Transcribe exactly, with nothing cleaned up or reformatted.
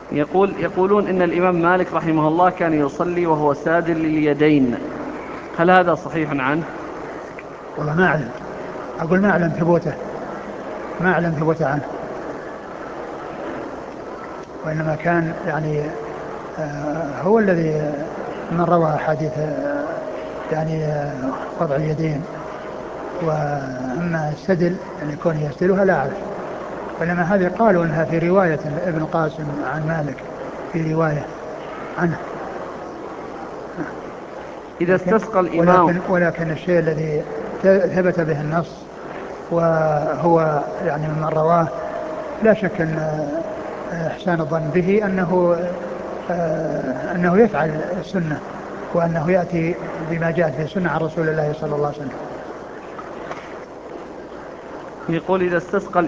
يقول يقولون إن الإمام مالك رحمه الله كان يصلي وهو سادل لليدين، هل هذا صحيح عنه؟ والله ما أعلم، أقول ما أعلم ثبوته، ما أعلم ثبوته عنه، وإنما كان يعني آه هو الذي من روى حديث آه يعني آه وضع اليدين، وأما السدل يعني يكون يسدلها لا أعرف، وإنما هذه قالوا أنها في رواية ابن القاسم عن مالك، في رواية عنه. إذا لكن استسقى الإمام ولكن ولكن الشيء الذي ثبت به النص وهو يعني ممن رواه، لا شك أن إحسان الظن به أنه آه، أنه يفعل السنة، وأنه يأتي بما جاءت في السنة عن رسول الله صلى الله عليه وسلم. يقول إذا استسقى